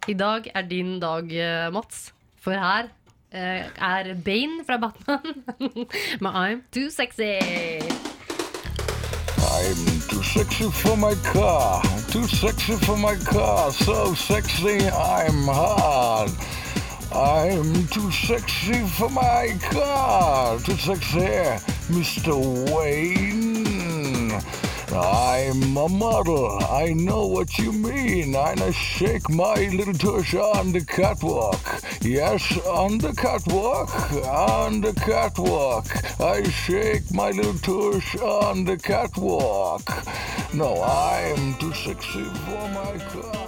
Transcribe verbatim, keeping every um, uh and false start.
I dag er din dag, eh, Mats. For her eh, er Bane fra Batman med I'm Too Sexy. I'm too sexy for my car, too sexy for my car, so sexy I'm hard. I'm too sexy for my car, too sexy, Mister Wayne. I'm a model, I know what you mean, and I shake my little tush on the catwalk. Yes, on the catwalk, on the catwalk. I shake my little tush on the catwalk. No, I'm too sexy for my car.